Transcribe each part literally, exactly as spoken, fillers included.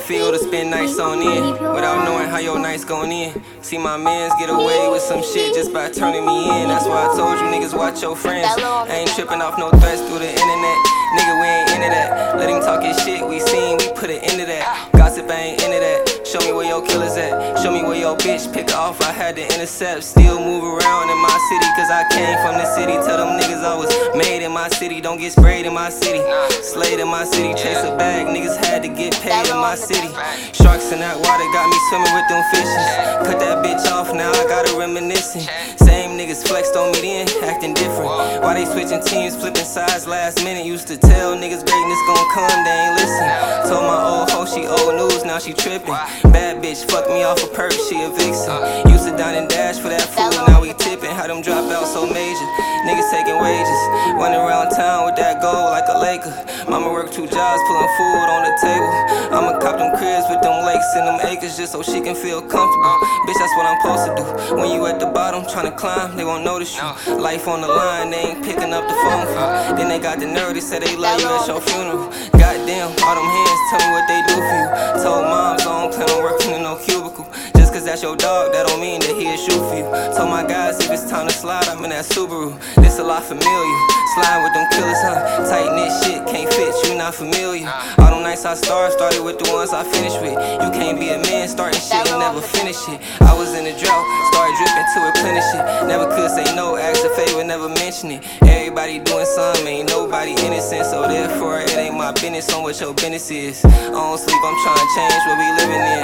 feel to spend nights on end without knowing how your nights gon' end? See my mans get away with some shit just by turning me in. That's why I told you niggas watch your friends. I ain't tripping off no threats through the internet. Nigga, we ain't into that. Let him talk his shit, we seen, we put it into that. Gossip, I ain't into that. Show me where your killers at. Show me where your bitch pick off. I had to intercept. Still move around in my city, cause I came from the city. Tell them niggas I was made in my city. Don't get sprayed in my city. Slayed in my city. Chase a bag. Niggas had to get paid in my city. Sharks in that water got me swimming with them fishes. Cut that bitch off, now I got her reminiscing. Same niggas flexed on me then, acting different. Why they switching teams, flipping sides last minute? Used to tell niggas greatness gon' come, they ain't listen. Told my old hoe she old news, now she tripping. Bad bitch fucked me off a perk, she a vixen. Used to dine and dash for that food, now we tipping. How them drop out so major? Niggas taking wages, running around town with that gold like a Laker. Mama worked two jobs, pulling food on the table. I'ma cop them cribs with them lakes and them acres just so she can feel comfortable. Bitch, that's what I'm supposed to do. When you at the bottom trying to climb, they won't notice you. Life on the line, they ain't picking up the phone for. Then they got the nerve, they say they love you at your funeral. Goddamn, all them hands tell me what they do for you. Told moms I don't plan on working in no cubicle. Just cause that's your dog, that don't mean that he'll shoot for you. Told my guys if it's time to slide, I'm in that Subaru. This a lot familiar. Slide with them killers, huh? Tight knit shit, can't fit, you not familiar. All them nights I started, started with the ones I finished with. You can't be a man starting shit and never finish it. I was in a drought, started dripping to replenish it. Never could say no, ask a favor, never mention it. Everybody doing something, ain't nobody innocent. So therefore it ain't my business on what your business is. I don't sleep, I'm trying to change what we living in.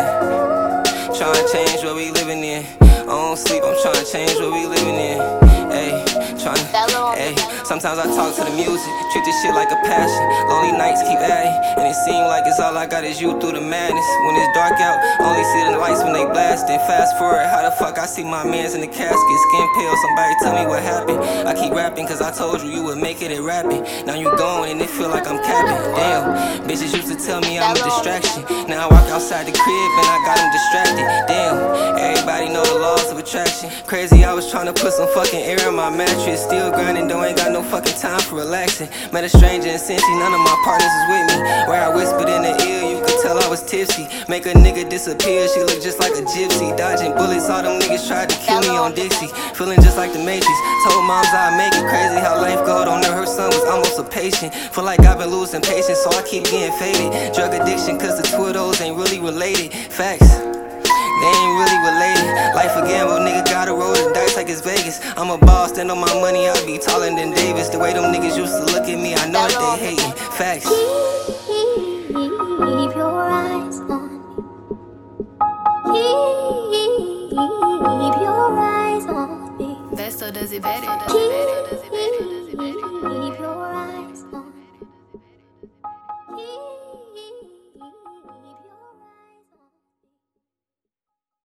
Trying to change what we living in. I don't sleep, I'm trying to change what we living in. Ayy, trying to, ayy. Sometimes I talk to the music, treat this shit like a passion. Lonely nights keep adding, and it seem like it's all I got is you through the madness. When it's dark out, only see the lights when they blasting. Fast forward, how the fuck I see my mans in the casket, skin pale. Somebody tell me what happened. I keep rapping cause I told you you would make it at rapping. Now you gone and it feel like I'm capping. Damn, bitches used to tell me I'm a distraction. Now I walk outside the crib and I got them distracted. Damn, everybody know the laws of attraction. Crazy, I was trying to put some fucking air in my mattress. Still grinding, though ain't got no fucking time for relaxing. Met a stranger in Cincy, none of my partners is with me. Where I whispered in the ear, you could tell I was tipsy. Make a nigga disappear, she look just like a gypsy. Dodging bullets, all them niggas tried to kill me on Dixie. Feeling just like the Matrix, told moms I'd make it. Crazy how life go, don't know her son was almost a patient. Feel like I've been losing patience, so I keep getting faded. Drug addiction, cause the two of those ain't really related. Facts, they ain't really related. Life a gamble, nigga gotta roll the dice like it's Vegas. I'm a boss, stand on my money, I'll be taller than Davis. The way them niggas used to look at me, I know that they hating. Facts. Keep your eyes on me. Keep your eyes on me. That's so does it better. Keep